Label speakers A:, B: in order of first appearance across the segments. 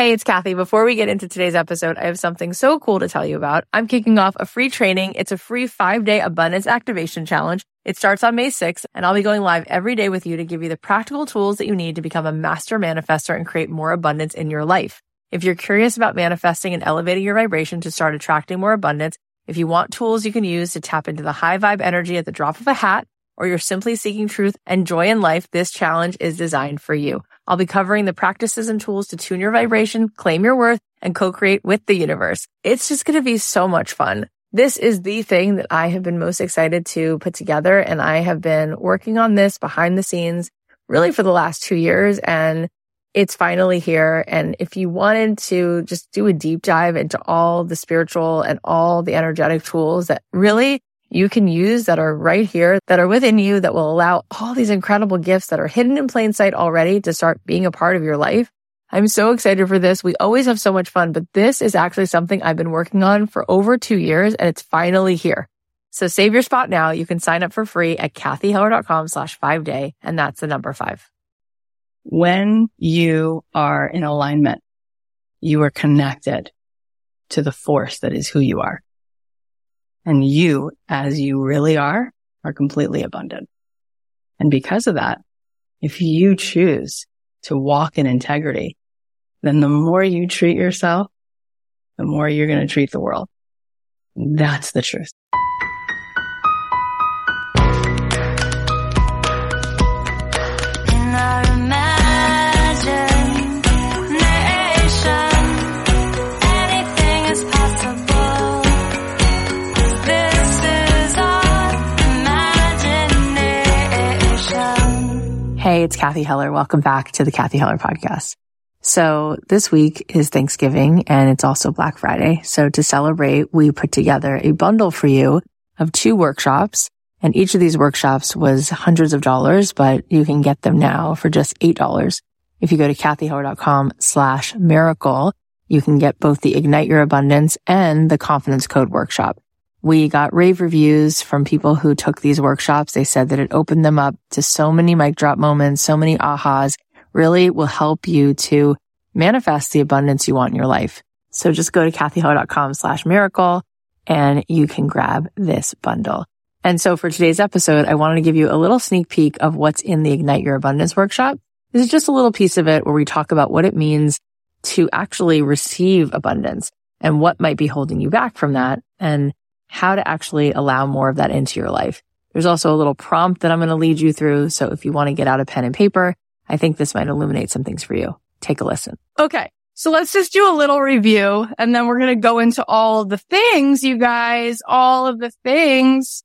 A: Hey, it's Kathy. Before we get into today's episode, I have something so cool to tell you about. I'm kicking off a free training. It's a free 5-day abundance activation challenge. It starts on May 6th, and I'll be going live every day with you to give you the practical tools that you need to become a master manifestor and create more abundance in your life. If you're curious about manifesting and elevating your vibration to start attracting more abundance, if you want tools you can use to tap into the high vibe energy at the drop of a hat, or you're simply seeking truth and joy in life, this challenge is designed for you. I'll be covering the practices and tools to tune your vibration, claim your worth, and co-create with the universe. It's just going to be so much fun. This is the thing that I have been most excited to put together, and I have been working on this behind the scenes really for the last 2 years, and it's finally here. And if you wanted to just do a deep dive into all the spiritual and all the energetic tools that really you can use that are right here, that are within you, that will allow all these incredible gifts that are hidden in plain sight already to start being a part of your life. I'm so excited for this. We always have so much fun, but this is actually something I've been working on for over 2 years, and it's finally here. So save your spot now. You can sign up for free at kathyheller.com/5day, and that's the number 5.
B: When you are in alignment, you are connected to the force that is who you are. And you, as you really are completely abundant. And because of that, if you choose to walk in integrity, then the more you treat yourself, the more you're going to treat the world. That's the truth.
A: Hey, it's Kathy Heller. Welcome back to the Kathy Heller podcast. So this week is Thanksgiving and it's also Black Friday. So to celebrate, we put together a bundle for you of 2 workshops, and each of these workshops was hundreds of dollars, but you can get them now for just $8. If you go to kathyheller.com/miracle, you can get both the Ignite Your Abundance and the Confidence Code workshop. We got rave reviews from people who took these workshops. They said that it opened them up to so many mic drop moments, so many ahas, really will help you to manifest the abundance you want in your life. So just go to kathyheller.com/miracle and you can grab this bundle. And so for today's episode, I wanted to give you a little sneak peek of what's in the Ignite Your Abundance workshop. This is just a little piece of it where we talk about what it means to actually receive abundance and what might be holding you back from that, and how to actually allow more of that into your life. There's also a little prompt that I'm going to lead you through. So if you want to get out a pen and paper, I think this might illuminate some things for you. Take a listen. Okay. So let's just do a little review, and then we're going to go into all of the things, you guys, all of the things.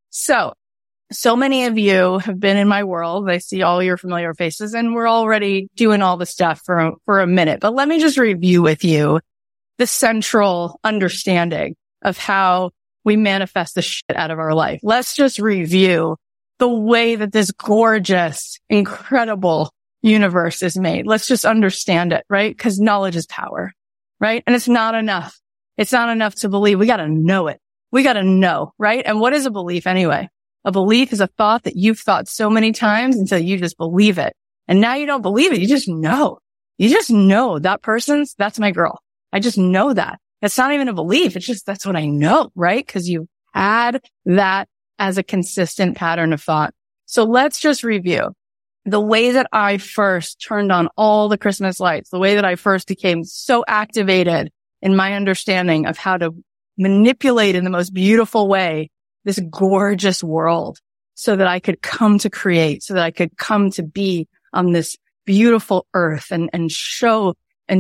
A: So many of you have been in my world. I see all your familiar faces, and we're already doing all the stuff for a minute. But let me just review with you the central understanding of how we manifest the shit out of our life. Let's just review the way that this gorgeous, incredible universe is made. Let's just understand it, right? Because knowledge is power, right? And it's not enough. It's not enough to believe. We got to know it. We got to know, right? And what is a belief anyway? A belief is a thought that you've thought so many times until you just believe it. And now you don't believe it. You just know. You just know that's my girl. I just know that. It's not even a belief. It's just, that's what I know, right? Because you add that as a consistent pattern of thought. So let's just review the way that I first turned on all the Christmas lights, the way that I first became so activated in my understanding of how to manipulate in the most beautiful way this gorgeous world so that I could come to create, so that I could come to be on this beautiful earth and show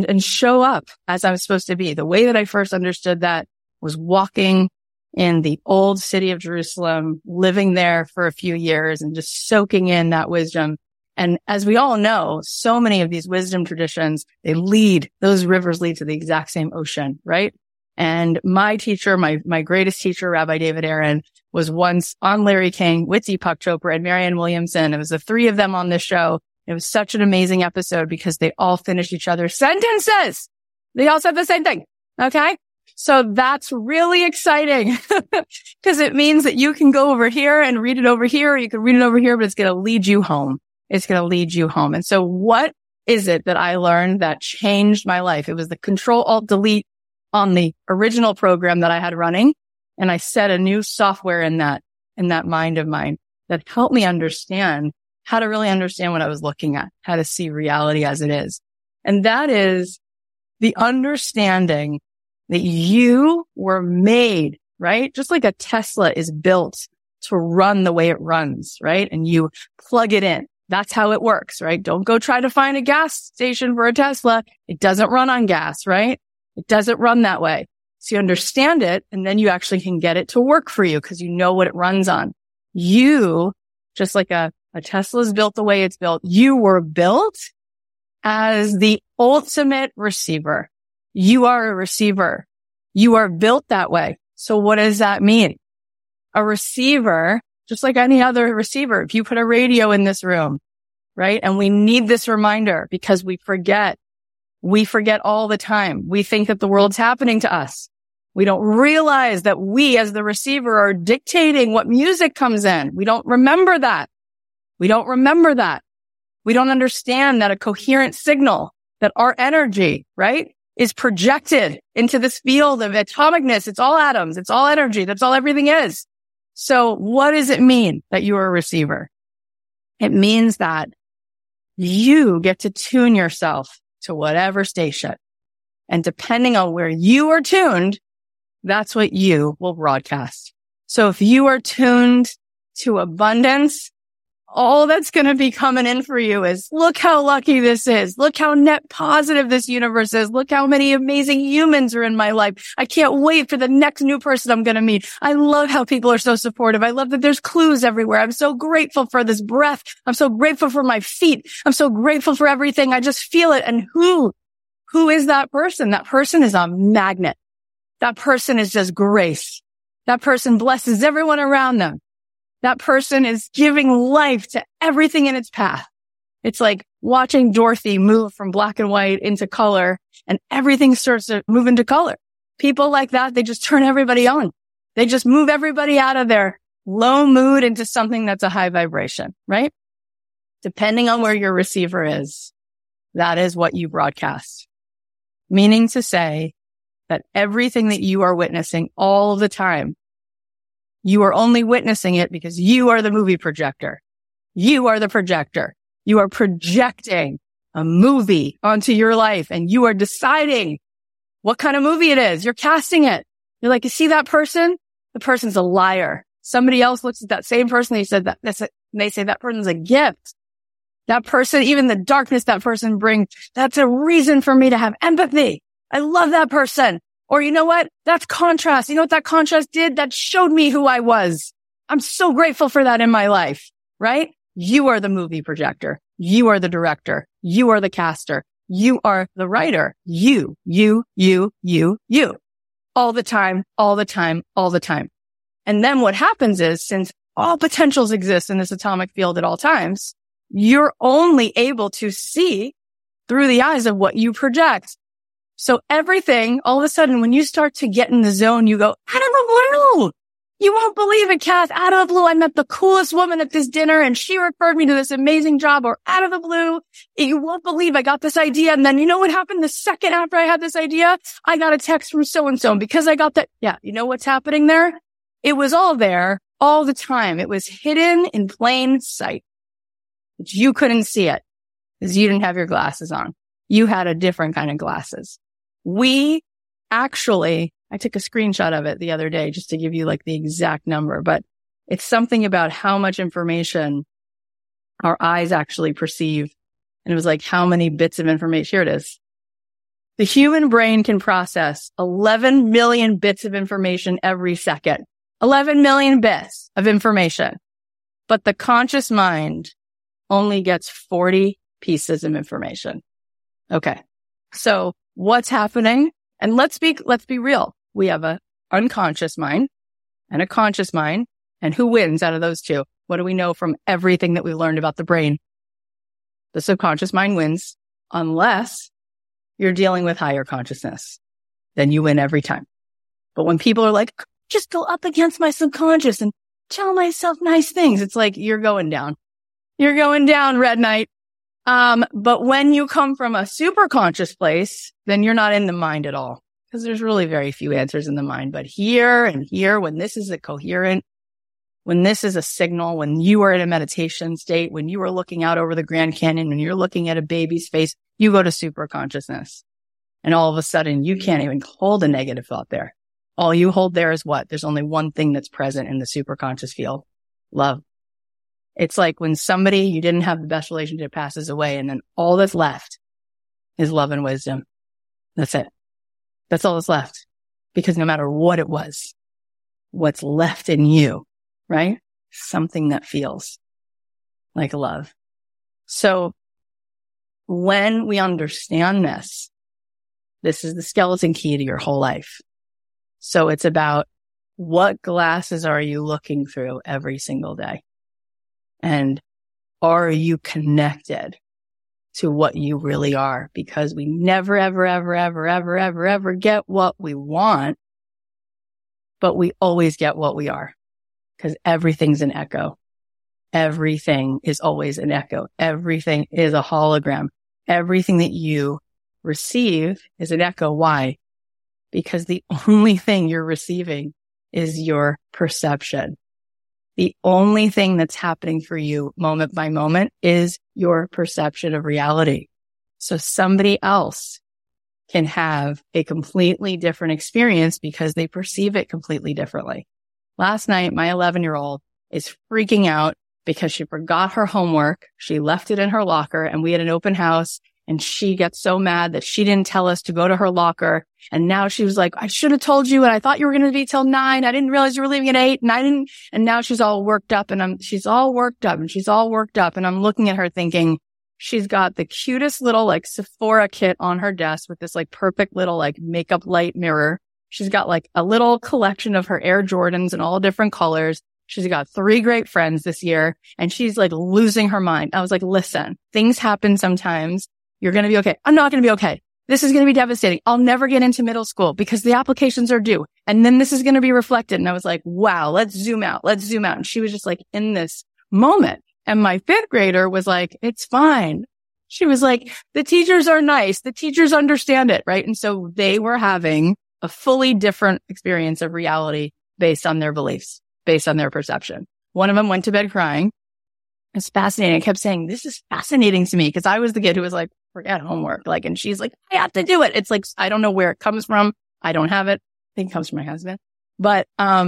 A: up as I was supposed to be. The way that I first understood that was walking in the old city of Jerusalem, living there for a few years and just soaking in that wisdom. And as we all know, so many of these wisdom traditions, those rivers lead to the exact same ocean, right? And my teacher, my greatest teacher, Rabbi David Aaron, was once on Larry King with Deepak Chopra and Marianne Williamson. It was the 3 of them on this show. It was such an amazing episode because they all finished each other's sentences. They all said the same thing. Okay. So that's really exciting because it means that you can go over here and read it over here. Or you can read it over here, but it's going to lead you home. It's going to lead you home. And so what
B: is it that I learned that changed my life? It was the Control-Alt-Delete on the original program that I had running. And I set a new software in that mind of mine that helped me understand how to really understand what I was looking at, how to see reality as it is. And that is the understanding that you were made, right? Just like a Tesla is built to run the way it runs, right? And you plug it in. That's how it works, right? Don't go try to find a gas station for a Tesla. It doesn't run on gas, right? It doesn't run that way. So you understand it, and then you actually can get it to work for you because you know what it runs on. You, just like a Tesla is built the way it's built, you were built as the ultimate receiver. You are a receiver. You are built that way. So what does that mean? A receiver, just like any other receiver, if you put a radio in this room, right? And we need this reminder because we forget all the time. We think that the world's happening to us. We don't realize that we as the receiver are dictating what music comes in. We don't remember that. We don't understand that a coherent signal, that our energy, right, is projected into this field of atomicness. It's all atoms. It's all energy. That's all everything is. So what does it mean that you are a receiver? It means that you get to tune yourself to whatever station. And depending on where you are tuned, that's what you will broadcast. So if you are tuned to abundance, all that's going to be coming in for you is, look how lucky this is. Look how net positive this universe is. Look how many amazing humans are in my life. I can't wait for the next new person I'm going to meet. I love how people are so supportive. I love that there's clues everywhere. I'm so grateful for this breath. I'm so grateful for my feet. I'm so grateful for everything. I just feel it. And who is that person? That person is a magnet. That person is just grace. That person blesses everyone around them. That person is giving life to everything in its path. It's like watching Dorothy move from black and white into color, and everything starts to move into color. People like that, they just turn everybody on. They just move everybody out of their low mood into something that's a high vibration, right? Depending on where your receiver is, that is what you broadcast. Meaning to say that everything that you are witnessing all the time, you are only witnessing it because you are the movie projector. You are the projector. You are projecting a movie onto your life, and you are deciding what kind of movie it is. You're casting it. You're like, you see that person? The person's a liar. Somebody else looks at that same person. They said they say that person's a gift. That person, even the darkness that person brings, that's a reason for me to have empathy. I love that person. Or you know what? That's contrast. You know what that contrast did? That showed me who I was. I'm so grateful for that in my life, right? You are the movie projector. You are the director. You are the caster. You are the writer. You. All the time. And then what happens is, since all potentials exist in this atomic field at all times, you're only able to see through the eyes of what you project. So everything, all of a sudden, when you start to get in the zone, you go, out of the blue. You won't believe it, Kath. Out of the blue, I met the coolest woman at this dinner, and she referred me to this amazing job. Or out of the blue, you won't believe I got this idea. And then you know what happened the second after I had this idea? I got a text from so-and-so. And because I got that, yeah, you know what's happening there? It was all there all the time. It was hidden in plain sight. But you couldn't see it because you didn't have your glasses on. You had a different kind of glasses. We actually, I took a screenshot of it the other day just to give you like the exact number, but it's something about how much information our eyes actually perceive. And it was like, how many bits of information? Here it is. The human brain can process 11 million bits of information every second. 11 million bits of information. But the conscious mind only gets 40 pieces of information. Okay. So what's happening? And let's be real. We have a unconscious mind and a conscious mind. And who wins out of those two? What do we know from everything that we learned about the brain? The subconscious mind wins, unless you're dealing with higher consciousness. Then you win every time. But when people are like, just go up against my subconscious and tell myself nice things, it's like, you're going down. You're going down, Red Knight. But when you come from a super conscious place, then you're not in the mind at all, because there's really very few answers in the mind. But here and here, when this is a coherent, when this is a signal, when you are in a meditation state, when you are looking out over the Grand Canyon, when you're looking at a baby's face, you go to super consciousness. And all of a sudden, you can't even hold a negative thought there. All you hold there is what? There's only one thing that's present in the super conscious field: love. It's like when somebody you didn't have the best relationship passes away, and then all that's left is love and wisdom. That's it. That's all that's left. Because no matter what it was, what's left in you, right? Something that feels like love. So when we understand this, this is the skeleton key to your whole life. So it's about, what glasses are you looking through every single day? And are you connected to what you really are? Because we never, ever, ever, ever, ever, ever, ever get what we want, but we always get what we are, because everything's an echo. Everything is always an echo. Everything is a hologram. Everything that you receive is an echo. Why? Because the only thing you're receiving is your perception. The only thing that's happening for you moment by moment is your perception of reality. So somebody else can have a completely different experience because they perceive it completely differently. Last night, my 11-year-old is freaking out because she forgot her homework. She left it in her locker, and we had an open house, and she gets so mad that she didn't tell us to go to her locker. And now she was like, I should have told you, and I thought you were going to be till 9. I didn't realize you were leaving at 8, and I didn't. And now she's all worked up, and she's all worked up. And I'm looking at her thinking, she's got the cutest little like Sephora kit on her desk with this like perfect little like makeup light mirror. She's got like a little collection of her Air Jordans in all different colors. She's got 3 great friends this year, and she's like losing her mind. I was like, listen, things happen sometimes. You're going to be okay. I'm not going to be okay. This is going to be devastating. I'll never get into middle school because the applications are due. And then this is going to be reflected. And I was like, wow, let's zoom out. And she was just like in this moment. And my 5th grader was like, it's fine. She was like, the teachers are nice. The teachers understand it. Right. And so they were having a fully different experience of reality based on their beliefs, based on their perception. One of them went to bed crying. It's fascinating. I kept saying, this is fascinating to me, because I was the kid who was like, forget homework. Like, and she's like, I have to do it. It's like, I don't know where it comes from. I don't have it. I think it comes from my husband. But,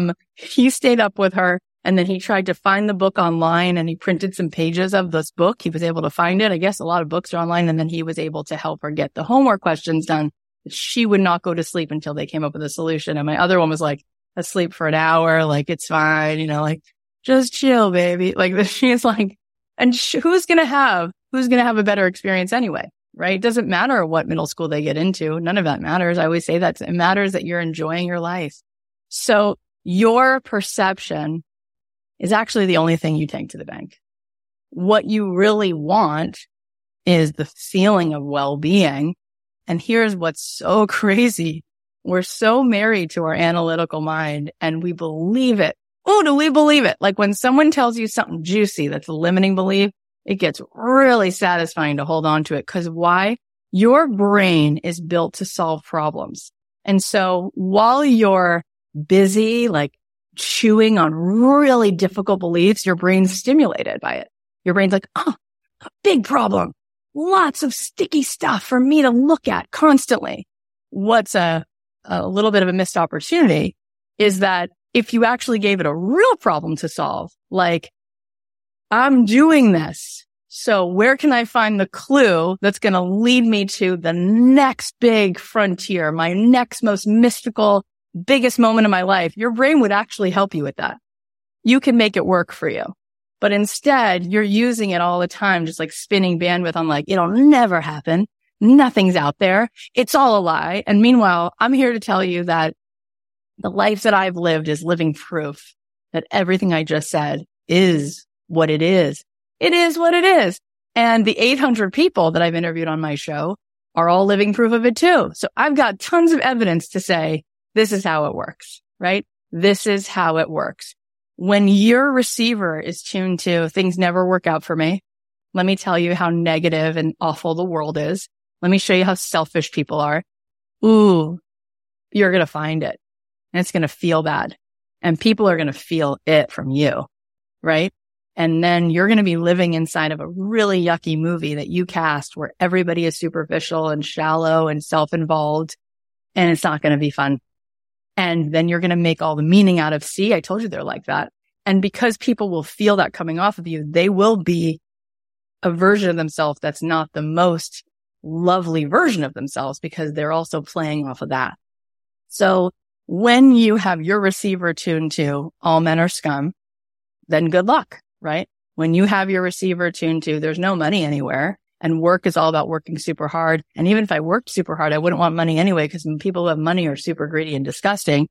B: he stayed up with her, and then he tried to find the book online, and he printed some pages of this book. He was able to find it. I guess a lot of books are online. And then he was able to help her get the homework questions done. She would not go to sleep until they came up with a solution. And my other one was like asleep for an hour. Like, it's fine. Like, just chill, baby. Like, she's like, and who's going to have a better experience anyway, right? It doesn't matter what middle school they get into. None of that matters. I always say that it matters that you're enjoying your life. So your perception is actually the only thing you take to the bank. What you really want is the feeling of well-being. And here's what's so crazy. We're so married to our analytical mind, and we believe it. Oh, do we believe it? Like when someone tells you something juicy that's a limiting belief, it gets really satisfying to hold on to it. Because why? Your brain is built to solve problems. And so while you're busy, like chewing on really difficult beliefs, your brain's stimulated by it. Your brain's like, oh, a big problem. Lots of sticky stuff for me to look at constantly. What's a little bit of a missed opportunity is that if you actually gave it a real problem to solve, like, I'm doing this, so where can I find the clue that's going to lead me to the next big frontier, my next most mystical, biggest moment of my life? Your brain would actually help you with that. You can make it work for you. But instead, you're using it all the time, just like spinning bandwidth on like, it'll never happen. Nothing's out there. It's all a lie. And meanwhile, I'm here to tell you that the life that I've lived is living proof that everything I just said is what it is. It is what it is. And the 800 people that I've interviewed on my show are all living proof of it too. So I've got tons of evidence to say, this is how it works, right? This is how it works. When your receiver is tuned to things never work out for me, Let me tell you how negative and awful the world is. Let me show you how selfish people are. Ooh, you're going to find it. And it's going to feel bad. And people are going to feel it from you, right? And then you're going to be living inside of a really yucky movie that you cast where everybody is superficial and shallow and self-involved. And it's not going to be fun. And then you're going to make all the meaning out of, see, I told you they're like that. And because people will feel that coming off of you, they will be a version of themselves that's not the most lovely version of themselves because they're also playing off of that. So when you have your receiver tuned to all men are scum, then good luck, right? When you have your receiver tuned to there's no money anywhere and work is all about working super hard. And even if I worked super hard, I wouldn't want money anyway because people who have money are super greedy and disgusting.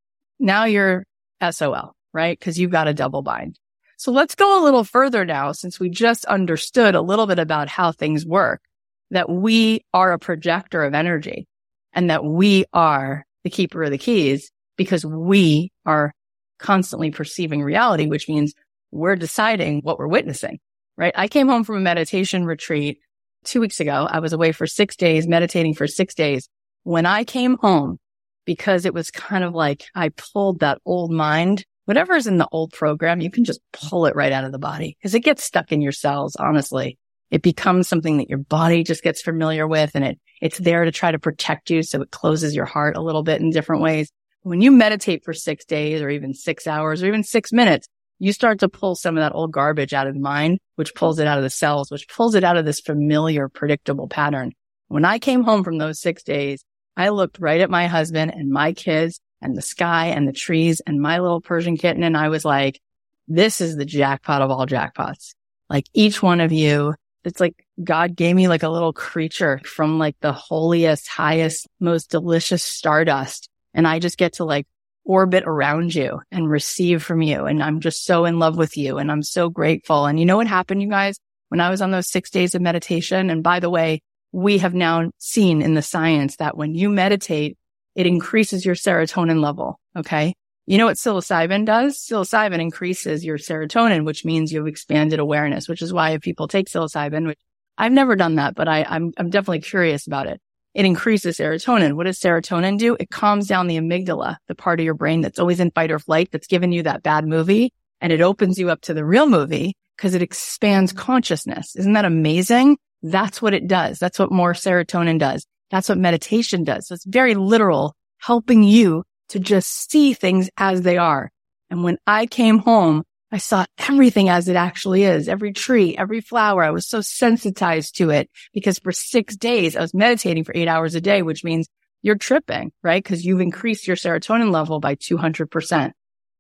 B: Now you're SOL, right? Because you've got a double bind. So let's go a little further now, since we just understood a little bit about how things work, that we are a projector of energy and that we are the keeper of the keys because we are constantly perceiving reality, which means we're deciding what we're witnessing, right? I came home from a meditation retreat 2 weeks ago. I was away for 6 days, meditating for 6 days. When I came home, because it was kind of like I pulled that old mind, whatever is in the old program, you can just pull it right out of the body because it gets stuck in your cells. Honestly, it becomes something that your body just gets familiar with and it's there to try to protect you. So it closes your heart a little bit in different ways. When you meditate for 6 days or even 6 hours or even 6 minutes, you start to pull some of that old garbage out of the mind, which pulls it out of the cells, which pulls it out of this familiar, predictable pattern. When I came home from those 6 days, I looked right at my husband and my kids and the sky and the trees and my little Persian kitten. And I was like, this is the jackpot of all jackpots. Like each one of you, it's like God gave me like a little creature from like the holiest, highest, most delicious stardust. And I just get to like orbit around you and receive from you. And I'm just so in love with you. And I'm so grateful. And you know what happened, you guys, when I was on those 6 days of meditation? And by the way, we have now seen in the science that when you meditate, it increases your serotonin level. Okay. You know what psilocybin does? Psilocybin increases your serotonin, which means you've expanded awareness, which is why if people take psilocybin, which I've never done that, but I'm definitely curious about it. It increases serotonin. What does serotonin do? It calms down the amygdala, the part of your brain that's always in fight or flight, that's giving you that bad movie. And it opens you up to the real movie because it expands consciousness. Isn't that amazing? That's what it does. That's what more serotonin does. That's what meditation does. So it's very literal, helping you to just see things as they are. And when I came home, I saw everything as it actually is. Every tree, every flower. I was so sensitized to it because for 6 days I was meditating for 8 hours a day, which means you're tripping, right? Because you've increased your serotonin level by 200%.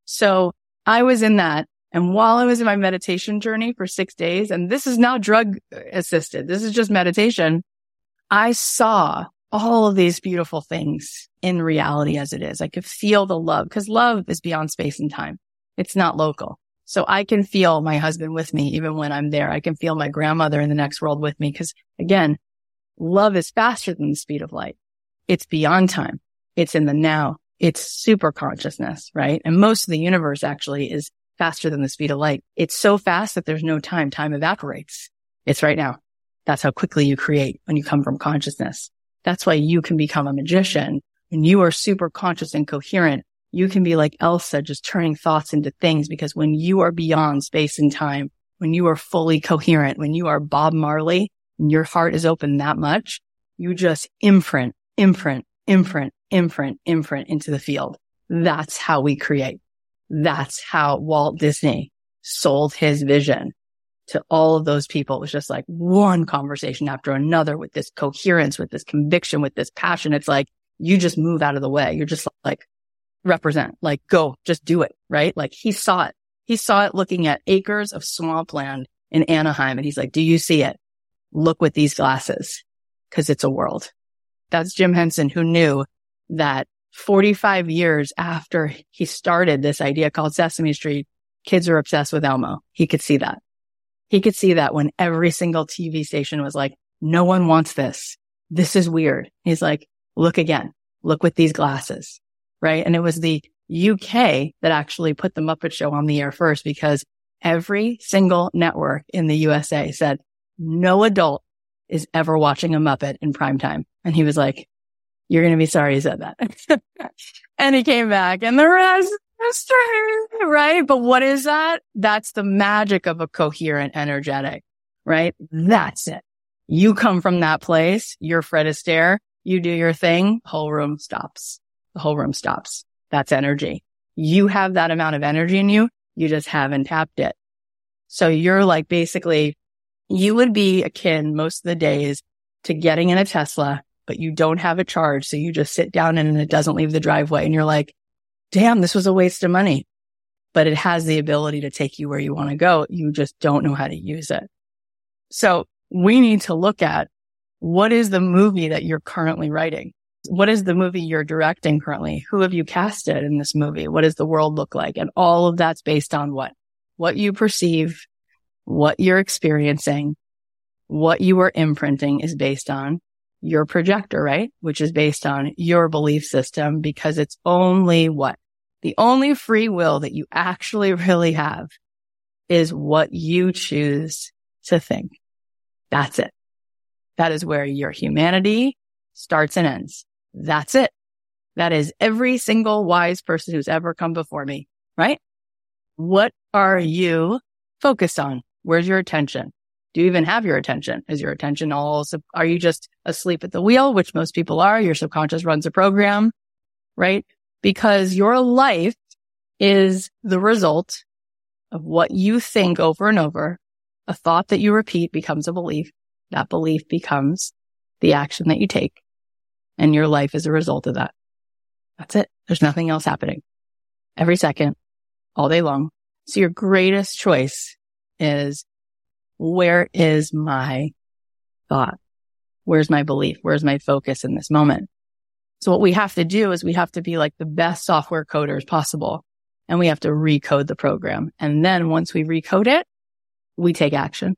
B: So I was in that. And while I was in my meditation journey for 6 days, and this is now drug assisted, this is just meditation, I saw all of these beautiful things in reality as it is. I could feel the love because love is beyond space and time. It's not local. So I can feel my husband with me even when I'm there. I can feel my grandmother in the next world with me because again, love is faster than the speed of light. It's beyond time. It's in the now. It's super consciousness, right? And most of the universe actually is faster than the speed of light. It's so fast that there's no time. Time evaporates. It's right now. That's how quickly you create when you come from consciousness. That's why you can become a magician. When you are super conscious and coherent, you can be like Elsa, just turning thoughts into things, because when you are beyond space and time, when you are fully coherent, when you are Bob Marley and your heart is open that much, you just imprint into the field. That's how we create. That's how Walt Disney sold his vision to all of those people. It was just like one conversation after another with this coherence, with this conviction, with this passion. It's like, you just move out of the way. You're just like, represent, like, go, just do it, right? Like he saw it. He saw it looking at acres of swampland in Anaheim. And he's like, do you see it? Look with these glasses, because it's a world. That's Jim Henson, who knew that 45 years after he started this idea called Sesame Street, kids are obsessed with Elmo. He could see that. He could see that when every single TV station was like, no one wants this. This is weird. He's like, look again. Look with these glasses, right? And it was the UK that actually put the Muppet Show on the air first, because every single network in the USA said, no adult is ever watching a Muppet in prime time. And he was like, you're going to be sorry you said that. And he came back and the rest is true, right? But what is that? That's the magic of a coherent energetic, right? That's it. You come from that place. You're Fred Astaire. You do your thing. Whole room stops. The whole room stops. That's energy. You have that amount of energy in you. You just haven't tapped it. So you're like, basically, you would be akin most of the days to getting in a Tesla, but you don't have it charged. So you just sit down and it doesn't leave the driveway. And you're like, damn, this was a waste of money. But it has the ability to take you where you want to go. You just don't know how to use it. So we need to look at, what is the movie that you're currently writing? What is the movie you're directing currently? Who have you casted in this movie? What does the world look like? And all of that's based on what? What you perceive, what you're experiencing, what you are imprinting is based on your projector, right? Which is based on your belief system, because it's only what? The only free will that you actually really have is what you choose to think. That's it. That is where your humanity starts and ends. That's it. That is every single wise person who's ever come before me, right? What are you focused on? Where's your attention? Do you even have your attention? Is your attention are you just asleep at the wheel, which most people are? Your subconscious runs a program, right? Because your life is the result of what you think over and over. A thought that you repeat becomes a belief. That belief becomes the action that you take. And your life is a result of that. That's it. There's nothing else happening. Every second, all day long. So your greatest choice is, where is my thought? Where's my belief? Where's my focus in this moment? So what we have to do is we have to be like the best software coders possible. And we have to recode the program. And then once we recode it, we take action.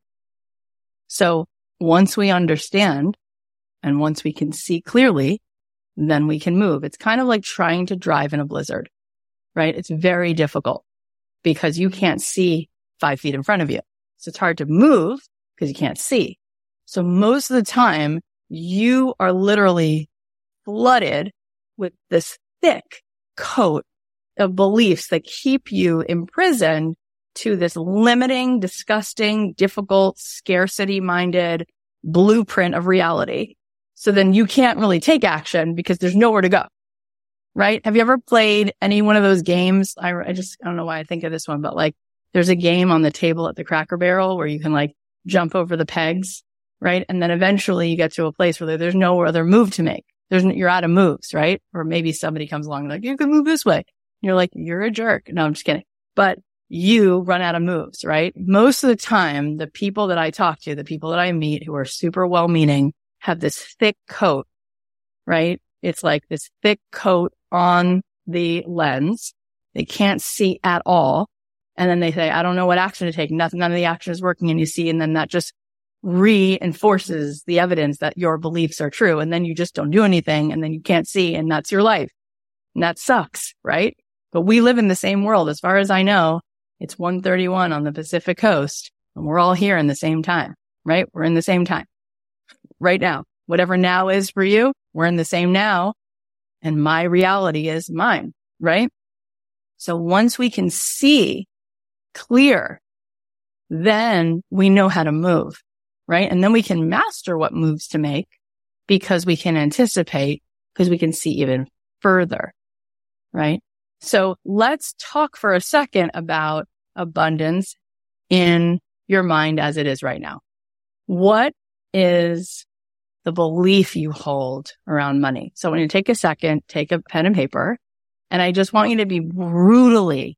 B: So once we understand and once we can see clearly, then we can move. It's kind of like trying to drive in a blizzard, right? It's very difficult because you can't see 5 feet in front of you. So it's hard to move because you can't see. So most of the time you are literally flooded with this thick coat of beliefs that keep you imprisoned to this limiting, disgusting, difficult, scarcity-minded blueprint of reality. So then you can't really take action because there's nowhere to go, right? Have you ever played any one of those games? I don't know why I think of this one, but like there's a game on the table at the Cracker Barrel where you can like jump over the pegs, right? And then eventually you get to a place where there's no other move to make. You're out of moves, right? Or maybe somebody comes along like, you can move this way. And you're like, you're a jerk. No, I'm just kidding. But you run out of moves, right? Most of the time, the people that I talk to, the people that I meet who are super well-meaning have this thick coat, right? It's like this thick coat on the lens. They can't see at all. And then they say, I don't know what action to take. None of the action is working. And you see, and then that just reinforces the evidence that your beliefs are true. And then you just don't do anything. And then you can't see. And that's your life. And that sucks, right? But we live in the same world. As far as I know, it's 1:31 on the Pacific Coast. And we're all here in the same time, right? We're in the same time right now. Whatever now is for you, we're in the same now. And my reality is mine, right? So once we can see clear, then we know how to move, right? And then we can master what moves to make because we can anticipate, because we can see even further, right? So let's talk for a second about abundance in your mind as it is right now. What is the belief you hold around money? So when you take a second, take a pen and paper, and I just want you to be brutally,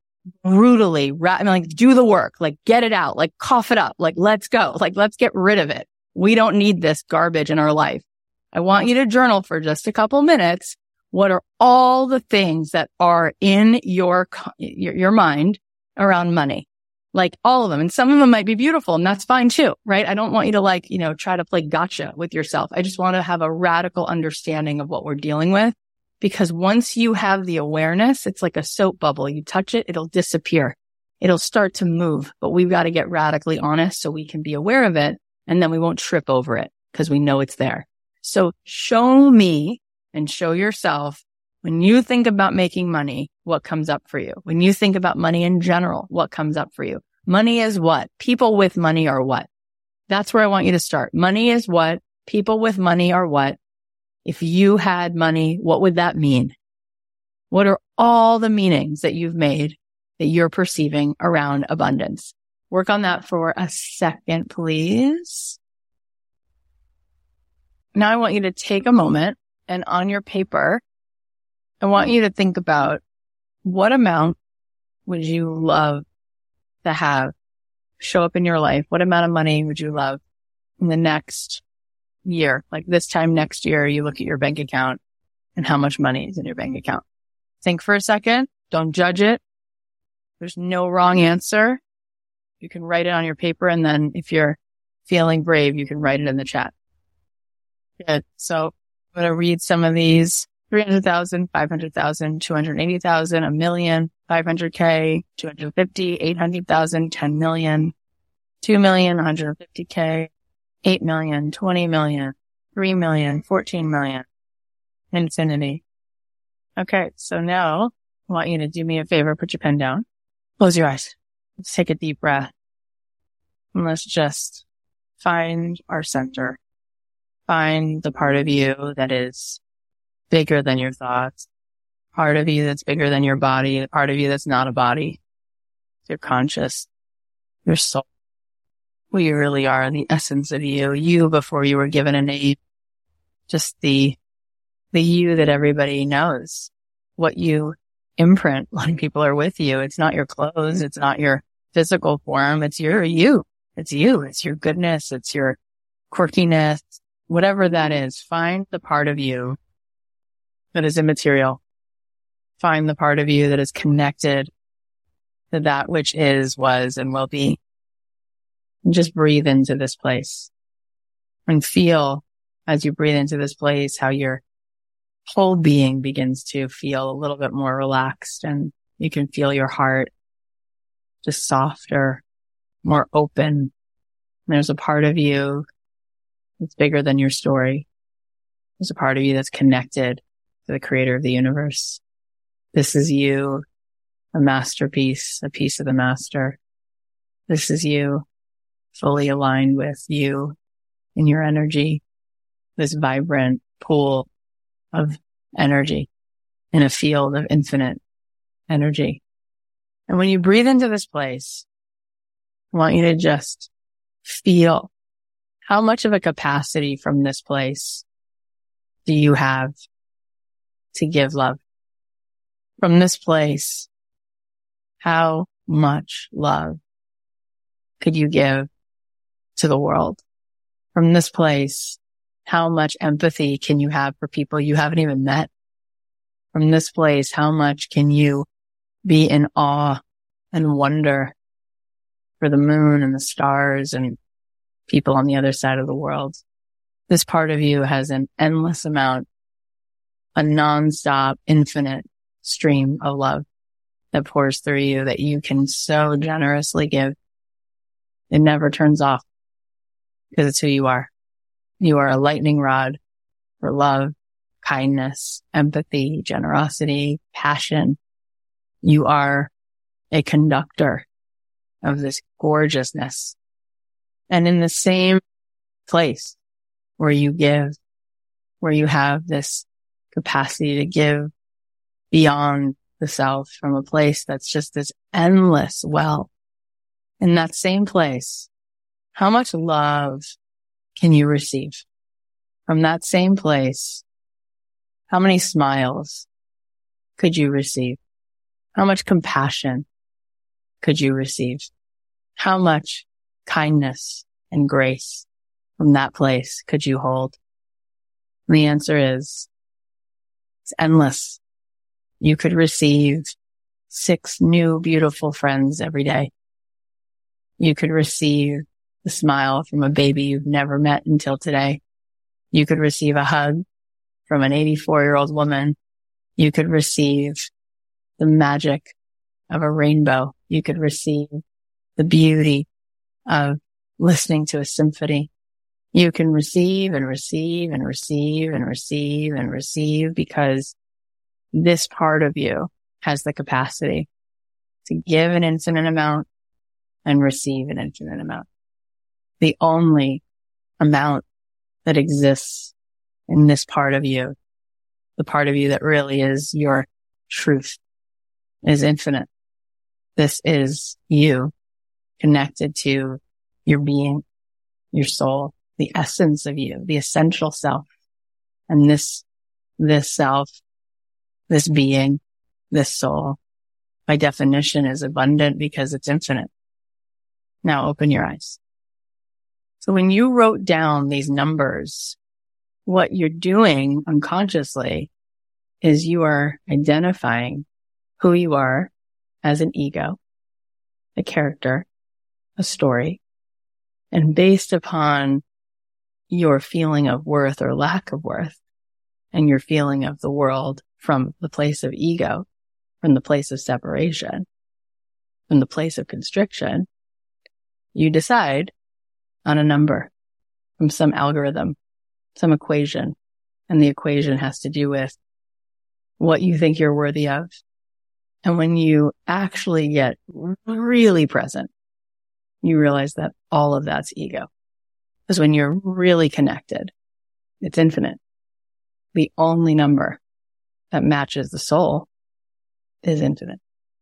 B: like do the work, like get it out, like cough it up, like let's go, like let's get rid of it. We don't need this garbage in our life. I want you to journal for just a couple minutes. What are all the things that are in your mind around money? Like all of them. And some of them might be beautiful and that's fine too, right? I don't want you to try to play gotcha with yourself. I just want to have a radical understanding of what we're dealing with. Because once you have the awareness, it's like a soap bubble. You touch it, it'll disappear. It'll start to move, but we've got to get radically honest so we can be aware of it and then we won't trip over it because we know it's there. So show me and show yourself when you think about making money, what comes up for you? When you think about money in general, what comes up for you? Money is what? People with money are what? That's where I want you to start. Money is what? People with money are what? If you had money, what would that mean? What are all the meanings that you've made that you're perceiving around abundance? Work on that for a second, please. Now I want you to take a moment and on your paper, I want you to think about what amount would you love to have show up in your life? What amount of money would you love in the next year? Like this time next year, you look at your bank account and how much money is in your bank account. Think for a second. Don't judge it. There's no wrong answer. You can write it on your paper. And then if you're feeling brave, you can write it in the chat. Good. So I'm going to read some of these. 300,000, 500,000, 280,000, a million, 500K, 250, 800,000, 10 million, 2 million, 150K, 8 million, 20 million, 3 million, 14 million, infinity. Okay. So now I want you to do me a favor. Put your pen down. Close your eyes. Let's take a deep breath. And let's just find our center. Find the part of you that is bigger than your thoughts, part of you that's bigger than your body, the part of you that's not a body, your conscious, your soul, who you really are, the essence of you before you were given a name, just the you that everybody knows, what you imprint when people are with you. It's not your clothes. It's not your physical form. It's your you. It's you. It's your goodness. It's your quirkiness, whatever that is. Find the part of you that is immaterial. Find the part of you that is connected to that which is, was, and will be. And just breathe into this place and feel as you breathe into this place, how your whole being begins to feel a little bit more relaxed, and you can feel your heart just softer, more open. And there's a part of you that's bigger than your story. There's a part of you that's connected to the creator of the universe. This is you, a masterpiece, a piece of the master. This is you, fully aligned with you in your energy, this vibrant pool of energy in a field of infinite energy. And when you breathe into this place, I want you to just feel how much of a capacity from this place do you have to give love? From this place, how much love could you give to the world? From this place, how much empathy can you have for people you haven't even met? From this place, how much can you be in awe and wonder for the moon and the stars and people on the other side of the world? This part of you has an endless amount, a nonstop, infinite stream of love that pours through you that you can so generously give. It never turns off because it's who you are. You are a lightning rod for love, kindness, empathy, generosity, passion. You are a conductor of this gorgeousness. And in the same place where you give, where you have this capacity to give beyond the self from a place that's just this endless well. In that same place, how much love can you receive? From that same place, how many smiles could you receive? How much compassion could you receive? How much kindness and grace from that place could you hold? And the answer is, it's endless. You could receive 6 new beautiful friends every day. You could receive the smile from a baby you've never met until today. You could receive a hug from an 84-year-old woman. You could receive the magic of a rainbow. You could receive the beauty of listening to a symphony. You can receive and receive and receive and receive and receive because this part of you has the capacity to give an infinite amount and receive an infinite amount. The only amount that exists in this part of you, the part of you that really is your truth, is infinite. This is you connected to your being, your soul, the essence of you, the essential self. And this self, this being, this soul, by definition is abundant because it's infinite. Now open your eyes. So when you wrote down these numbers, what you're doing unconsciously is you are identifying who you are as an ego, a character, a story, and based upon your feeling of worth or lack of worth and your feeling of the world from the place of ego, from the place of separation, from the place of constriction, you decide on a number from some algorithm, some equation. And the equation has to do with what you think you're worthy of. And when you actually get really present, you realize that all of that's ego. Because when you're really connected, it's infinite. The only number that matches the soul is infinite.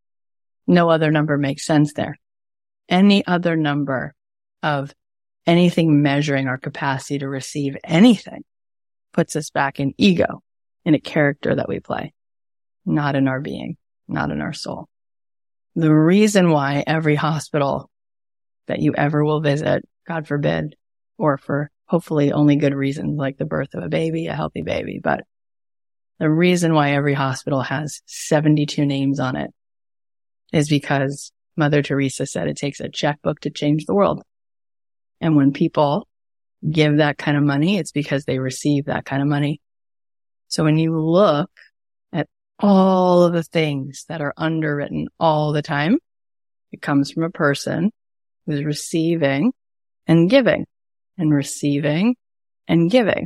B: No other number makes sense there. Any other number of anything measuring our capacity to receive anything puts us back in ego, in a character that we play, not in our being, not in our soul. The reason why every hospital that you ever will visit, God forbid, or for hopefully only good reasons like the birth of a baby, a healthy baby, but the reason why every hospital has 72 names on it is because Mother Teresa said it takes a checkbook to change the world. And when people give that kind of money, it's because they receive that kind of money. So when you look at all of the things that are underwritten all the time, it comes from a person who's receiving and giving and receiving and giving.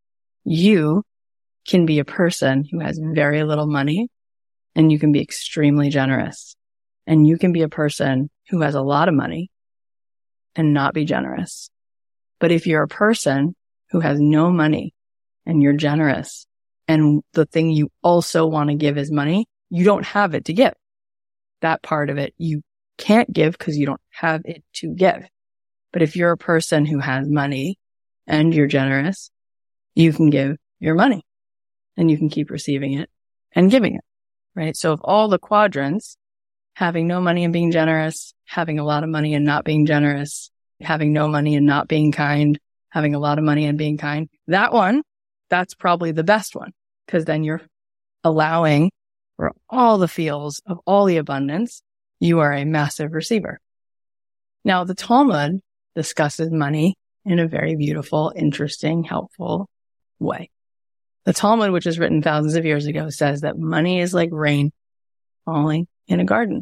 B: You can be a person who has very little money and you can be extremely generous. And you can be a person who has a lot of money and not be generous. But if you're a person who has no money and you're generous and the thing you also want to give is money, you don't have it to give. That part of it you can't give because you don't have it to give. But if you're a person who has money and you're generous, you can give your money and you can keep receiving it and giving it, right? So of all the quadrants, having no money and being generous, having a lot of money and not being generous, having no money and not being kind, having a lot of money and being kind, that one, that's probably the best one because then you're allowing for all the feels of all the abundance. You are a massive receiver. Now, the Talmud discusses money in a very beautiful, interesting, helpful way. The Talmud, which was written thousands of years ago, says that money is like rain falling in a garden.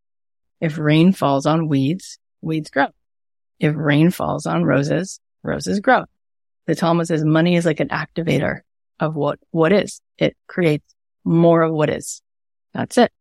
B: If rain falls on weeds, weeds grow. If rain falls on roses, roses grow. The Talmud says money is like an activator of what is. It creates more of what is. That's it.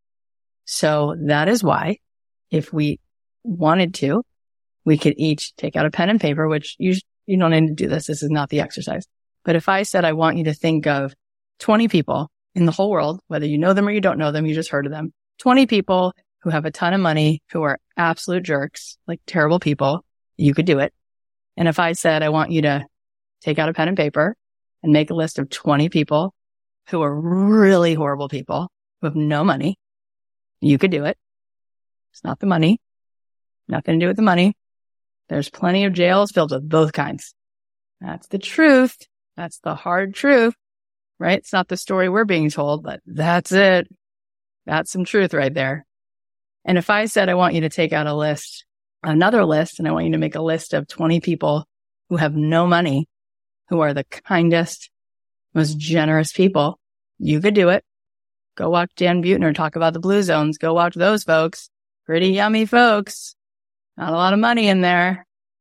B: So that is why if we wanted to, we could each take out a pen and paper, which you don't need to do this. This is not the exercise. But if I said, I want you to think of 20 people in the whole world, whether you know them or you don't know them, you just heard of them, 20 people who have a ton of money, who are absolute jerks, like terrible people, you could do it. And if I said, I want you to take out a pen and paper and make a list of 20 people who are really horrible people who have no money, you could do it. It's not the money, nothing to do with the money. There's plenty of jails filled with both kinds. That's the truth. That's the hard truth, right? It's not the story we're being told, but that's it. That's some truth right there. And if I said, I want you to take out another list, and I want you to make a list of 20 people who have no money, who are the kindest, most generous people, you could do it. Go watch Dan Buettner talk about the blue zones. Go watch those folks. Pretty yummy folks. Not a lot of money in there.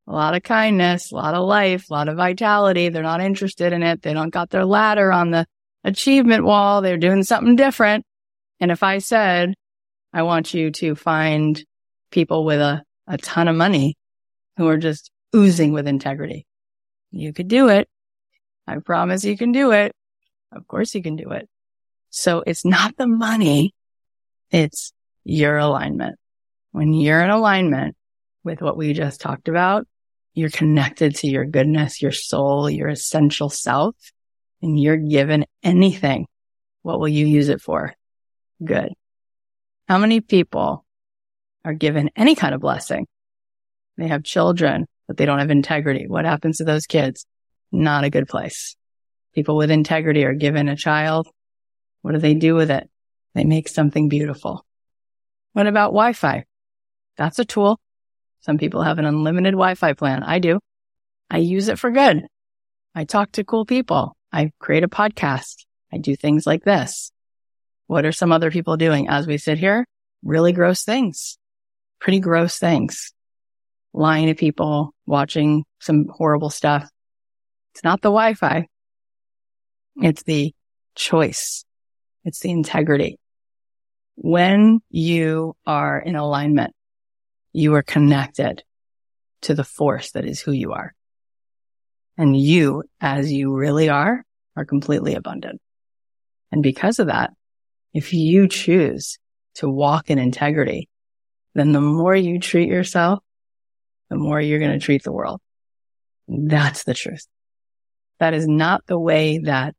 B: a lot of kindness, a lot of life, a lot of vitality. They're not interested in it. They don't got their ladder on the achievement wall. They're doing something different. And if I said, I want you to find people with a ton of money who are just oozing with integrity, you could do it. I promise you can do it. Of course you can do it. So it's not the money. It's your alignment. When you're in alignment with what we just talked about, you're connected to your goodness, your soul, your essential self, and you're given anything. What will you use it for? Good. How many people are given any kind of blessing? They have children, but they don't have integrity. What happens to those kids? Not a good place. People with integrity are given a child. What do they do with it? They make something beautiful. What about Wi-Fi? That's a tool. Some people have an unlimited Wi-Fi plan. I do. I use it for good. I talk to cool people. I create a podcast. I do things like this. What are some other people doing as we sit here? Really gross things. Pretty gross things. Lying to people, watching some horrible stuff. It's not the Wi-Fi. It's the choice. It's the integrity. When you are in alignment, you are connected to the force that is who you are. And you, as you really are completely abundant. And because of that, if you choose to walk in integrity, then the more you treat yourself, the more you're going to treat the world. That's the truth. That is not the way that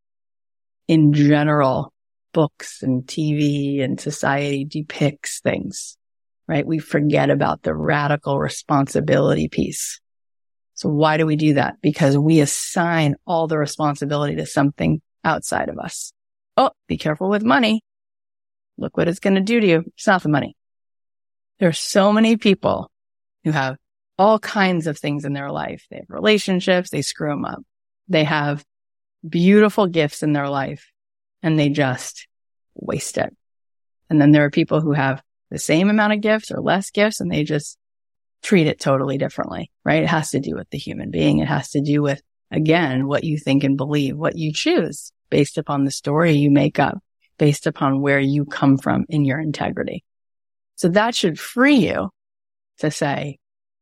B: in general books and TV and society depicts things, right? We forget about the radical responsibility piece. So why do we do that? Because we assign all the responsibility to something outside of us. Oh, be careful with money. Look what it's going to do to you. It's not the money. There are so many people who have all kinds of things in their life. They have relationships, they screw them up. They have beautiful gifts in their life and they just waste it. And then there are people who have the same amount of gifts or less gifts and they just treat it totally differently, right? It has to do with the human being. It has to do with, again, what you think and believe, what you choose based upon the story you make up, based upon where you come from in your integrity. So that should free you to say,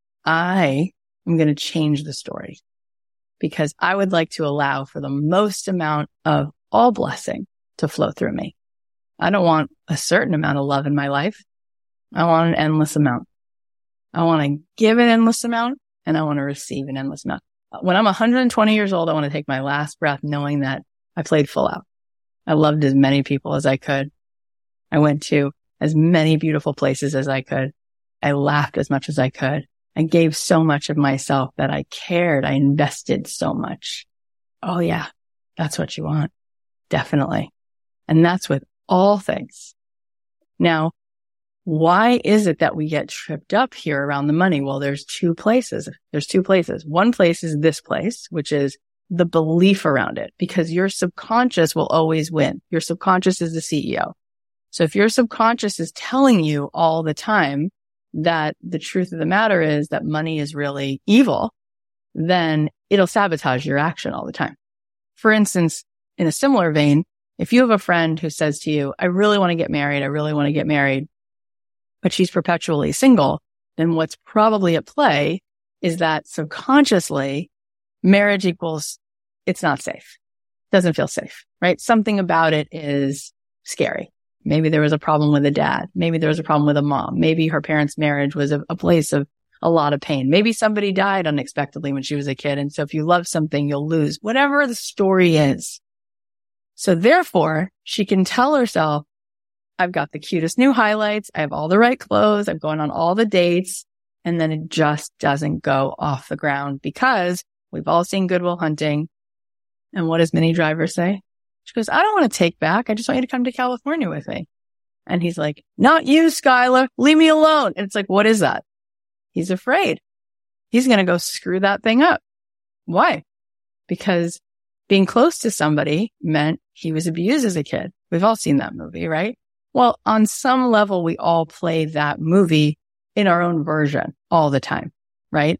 B: I am going to change the story because I would like to allow for the most amount of all blessing to flow through me. I don't want a certain amount of love in my life. I want an endless amount. I want to give an endless amount and I want to receive an endless amount. When I'm 120 years old, I want to take my last breath knowing that I played full out. I loved as many people as I could. I went to as many beautiful places as I could. I laughed as much as I could. I gave so much of myself that I cared. I invested so much. Oh yeah, that's what you want. Definitely. And that's with all things. Now, why is it that we get tripped up here around the money? Well, there's two places. One place is this place, which is the belief around it, because your subconscious will always win. Your subconscious is the CEO. So if your subconscious is telling you all the time that the truth of the matter is that money is really evil, then it'll sabotage your action all the time. For instance, in a similar vein, if you have a friend who says to you, I really want to get married, but she's perpetually single, then what's probably at play is that subconsciously marriage equals it's not safe. Doesn't feel safe, right? Something about it is scary. Maybe there was a problem with a dad. Maybe there was a problem with a mom. Maybe her parents' marriage was a place of a lot of pain. Maybe somebody died unexpectedly when she was a kid. And so if you love something, you'll lose. Whatever the story is. So therefore, she can tell herself, I've got the cutest new highlights. I have all the right clothes. I'm going on all the dates. And then it just doesn't go off the ground because we've all seen Good Will Hunting. And what does Minnie Driver say? She goes, I don't want to take back. I just want you to come to California with me. And he's like, not you, Skylar. Leave me alone. And it's like, what is that? He's afraid. He's going to go screw that thing up. Why? Because being close to somebody meant he was abused as a kid. We've all seen that movie, right? Well, on some level, we all play that movie in our own version all the time, right?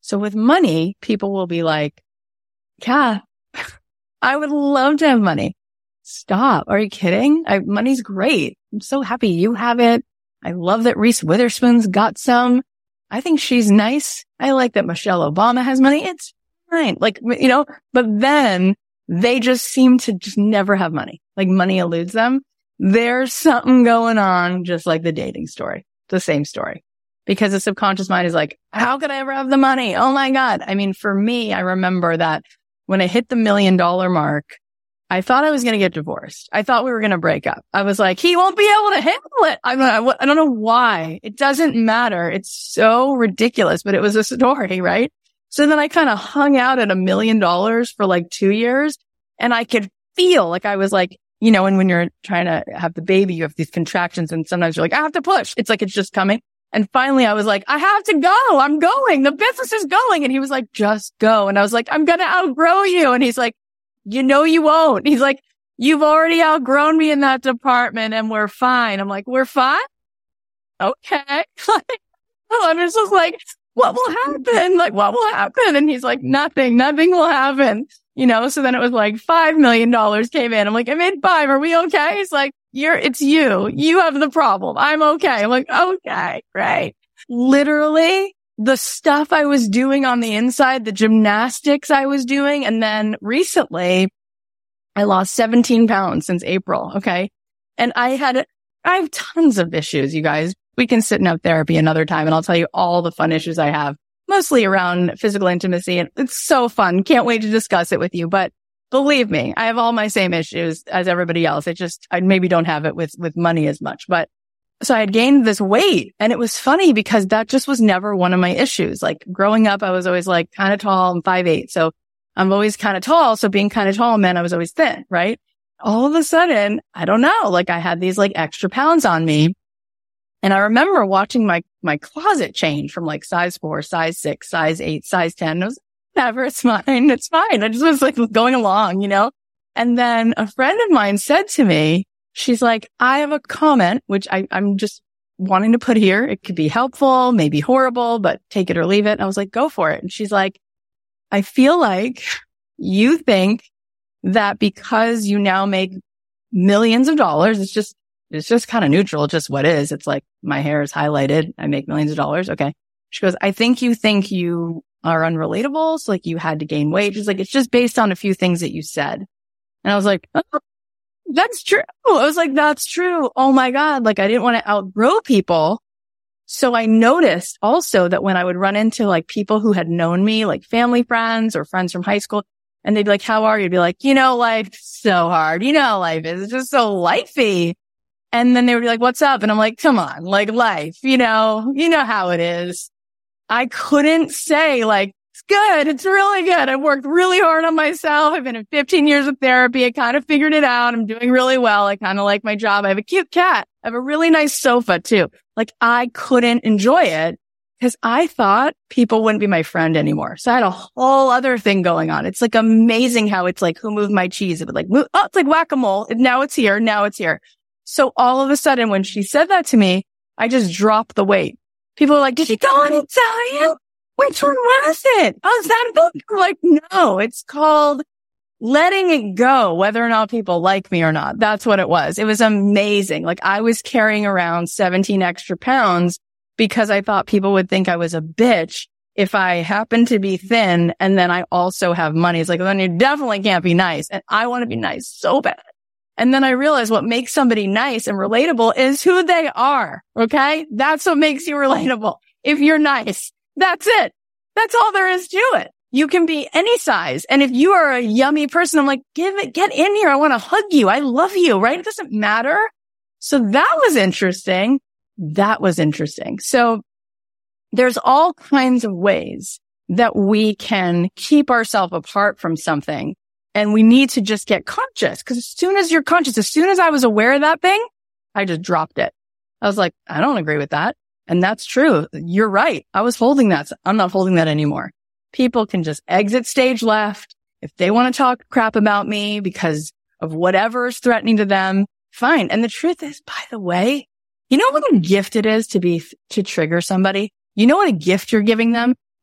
B: So with money, people will be like, Kath, I would love to have money. Stop. Are you kidding? Money's great. I'm so happy you have it. I love that Reese Witherspoon's got some. I think she's nice. I like that Michelle Obama has money. It's fine. Like, but then they just seem to just never have money. Like money eludes them. There's something going on, just like the dating story, the same story, because the subconscious mind is like, how could I ever have the money? Oh my God. I mean, for me, I remember that when I hit the $1 million mark, I thought I was going to get divorced. I thought we were going to break up. I was like, he won't be able to handle it. I don't know why. It doesn't matter. It's so ridiculous, but it was a story, right? So then I kind of hung out at $1 million for like 2 years, and I could feel like I was like, and when you're trying to have the baby, you have these contractions, and sometimes you're like, I have to push. It's like, it's just coming. And finally I was like, I have to go. I'm going. The business is going. And he was like, just go. And I was like, I'm going to outgrow you. And he's like, you won't. He's like, you've already outgrown me in that department and we're fine. I'm like, we're fine? Okay. I'm just like, what will happen? Like, what will happen? And he's like, nothing will happen. So then it was like $5 million came in. I'm like, I made 5. Are we okay? He's like, it's you. You have the problem. I'm okay. I'm like, okay, right. Literally the stuff I was doing on the inside, the gymnastics I was doing. And then recently I lost 17 pounds since April. Okay. And I have tons of issues, you guys. We can sit and have therapy another time and I'll tell you all the fun issues I have, mostly around physical intimacy. And it's so fun. Can't wait to discuss it with you. But believe me, I have all my same issues as everybody else. I maybe don't have it with money as much, but so I had gained this weight, and it was funny because that just was never one of my issues. Like growing up, I was always like kind of tall. I'm 5'8". So I'm always kind of tall. So being kind of tall meant I was always thin, right? All of a sudden, I don't know, like I had these like extra pounds on me. And I remember watching my closet change from like size 4, size 6, size 8, size 10. It was never, it's fine. It's fine. I just was like going along, And then a friend of mine said to me, she's like, I have a comment, which I'm just wanting to put here. It could be helpful, maybe horrible, but take it or leave it. And I was like, go for it. And she's like, I feel like you think that because you now make millions of dollars, it's just kind of neutral, just what is. It's like my hair is highlighted. I make millions of dollars. Okay. She goes, I think you are unrelatable. So like you had to gain weight. She's like, it's just based on a few things that you said. And I was like, oh, that's true. I was like, that's true. Oh my God. Like I didn't want to outgrow people. So I noticed also that when I would run into like people who had known me, like family friends or friends from high school, and they'd be like, how are you? I'd be like, life's so hard. Life is just so lifey. And then they would be like, what's up? And I'm like, come on, like life, you know how it is. I couldn't say like, it's good. It's really good. I've worked really hard on myself. I've been in 15 years of therapy. I kind of figured it out. I'm doing really well. I kind of like my job. I have a cute cat. I have a really nice sofa too. Like I couldn't enjoy it because I thought people wouldn't be my friend anymore. So I had a whole other thing going on. It's like amazing how it's like, who moved my cheese? It would like move. Oh, it's like whack-a-mole. Now it's here. Now it's here. So all of a sudden when she said that to me, I just dropped the weight. People are like, did she go on and tell you? Which one was it? Oh, is that a book? I'm like, no, it's called Letting It Go, whether or not people like me or not. That's what it was. It was amazing. Like I was carrying around 17 extra pounds because I thought people would think I was a bitch if I happen to be thin and then I also have money. It's like, well, then you definitely can't be nice. And I want to be nice so bad. And then I realized what makes somebody nice and relatable is who they are. Okay. That's what makes you relatable. If you're nice, that's it. That's all there is to it. You can be any size. And if you are a yummy person, I'm like, get in here. I want to hug you. I love you. Right. It doesn't matter. So that was interesting. So there's all kinds of ways that we can keep ourselves apart from something. And we need to just get conscious, because as soon as you're conscious, as soon as I was aware of that thing, I just dropped it. I was like, I don't agree with that. And that's true. You're right. I was holding that. I'm not holding that anymore. People can just exit stage left. If they want to talk crap about me because of whatever is threatening to them, fine. And the truth is, by the way, you know what a gift it is to trigger somebody? You know what a gift you're giving them?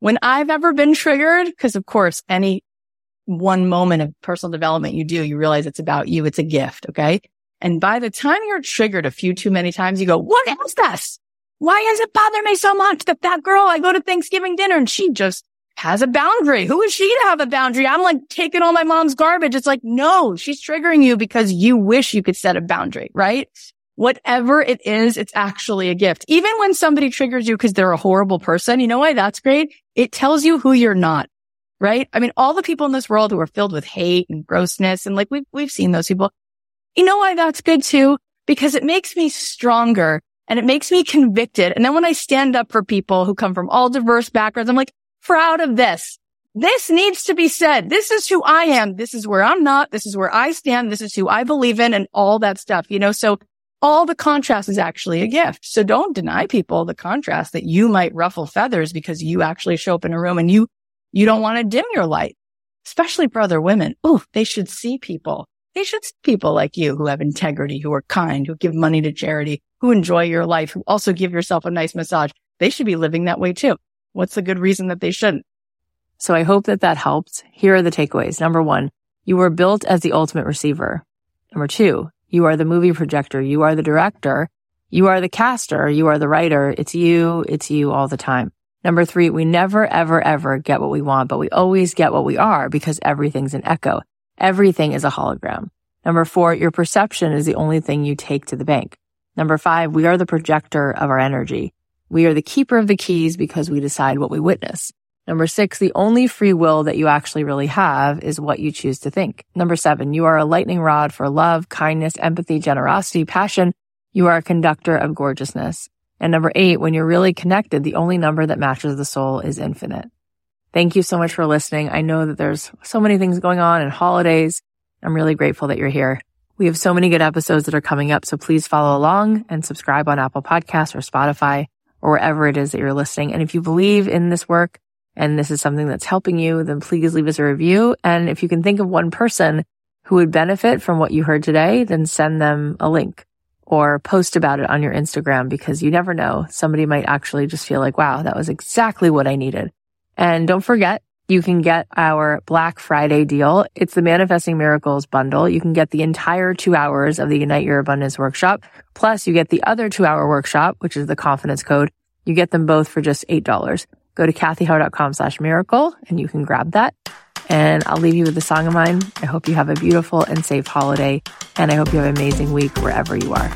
B: When I've ever been triggered, because of course, any one moment of personal development you do, you realize it's about you. It's a gift. Okay. And by the time you're triggered a few too many times, you go, what is this? Why does it bother me so much that that girl, I go to Thanksgiving dinner and she just has a boundary. Who is she to have a boundary? I'm like taking all my mom's garbage. It's like, no, she's triggering you because you wish you could set a boundary, right? Whatever it is, it's actually a gift. Even when somebody triggers you because they're a horrible person, you know why that's great? It tells you who you're not, right? I mean, all the people in this world who are filled with hate and grossness, and like we've seen those people. You know why that's good too? Because it makes me stronger and it makes me convicted. And then when I stand up for people who come from all diverse backgrounds, I'm like, proud of this. This needs to be said. This is who I am. This is where I'm not. This is where I stand. This is who I believe in and all that stuff, you know? So all the contrast is actually a gift. So don't deny people the contrast that you might ruffle feathers because you actually show up in a room and you don't want to dim your light, especially for other women. Oh, they should see people. They should see people like you who have integrity, who are kind, who give money to charity, who enjoy your life, who also give yourself a nice massage. They should be living that way too. What's the good reason that they shouldn't?
A: So I hope that helped. Here are the takeaways. Number 1, you were built as the ultimate receiver. Number 2, you are the movie projector. You are the director. You are the caster. You are the writer. It's you all the time. Number 3, we never, ever, ever get what we want, but we always get what we are because everything's an echo. Everything is a hologram. Number 4, your perception is the only thing you take to the bank. Number 5, we are the projector of our energy. We are the keeper of the keys because we decide what we witness. Number 6, the only free will that you actually really have is what you choose to think. Number 7, you are a lightning rod for love, kindness, empathy, generosity, passion. You are a conductor of gorgeousness. And number 8, when you're really connected, the only number that matches the soul is infinite. Thank you so much for listening. I know that there's so many things going on and holidays. I'm really grateful that you're here. We have so many good episodes that are coming up, so please follow along and subscribe on Apple Podcasts or Spotify or wherever it is that you're listening. And if you believe in this work and this is something that's helping you, then please leave us a review. And if you can think of one person who would benefit from what you heard today, then send them a link or post about it on your Instagram, because you never know. Somebody might actually just feel like, wow, that was exactly what I needed. And don't forget, you can get our Black Friday deal. It's the Manifesting Miracles bundle. You can get the entire 2 hours of the Ignite Your Abundance workshop. Plus, you get the other 2-hour workshop, which is the Confidence Code. You get them both for just $8. Go to kathyheller.com/miracle and you can grab that. And I'll leave you with a song of mine. I hope you have a beautiful and safe holiday. And I hope you have an amazing week wherever you are.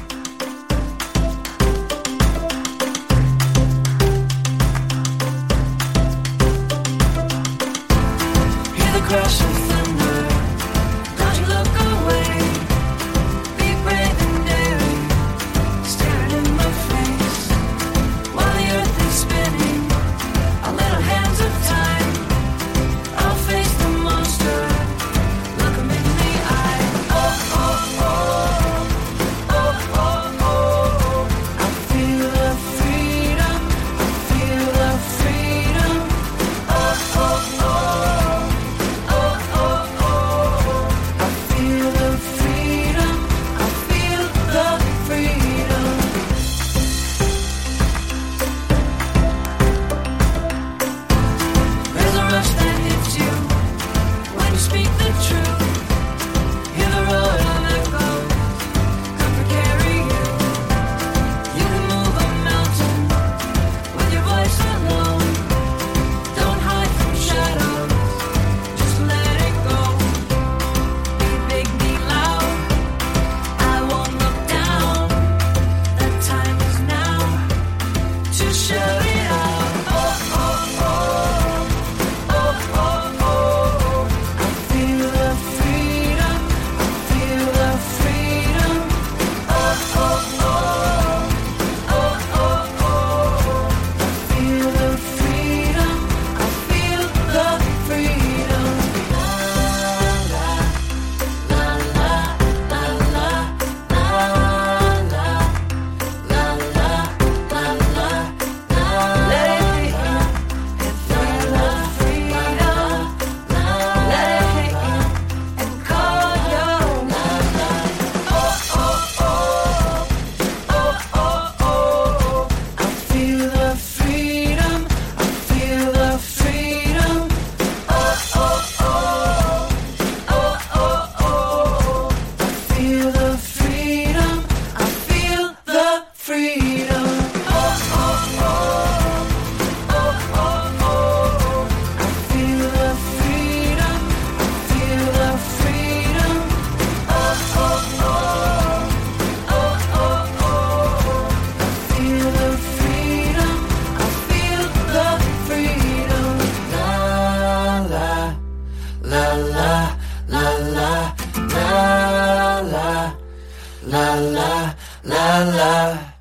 C: Crash of thunder, don't you look away. Be brave and daring, staring in my face. While the earth is spinning, our little hands of time. I'll face the monster, look 'em in the eye. Oh, oh, oh, oh, oh, oh. I feel the freedom, I feel the freedom. Oh, oh, oh. la la la la.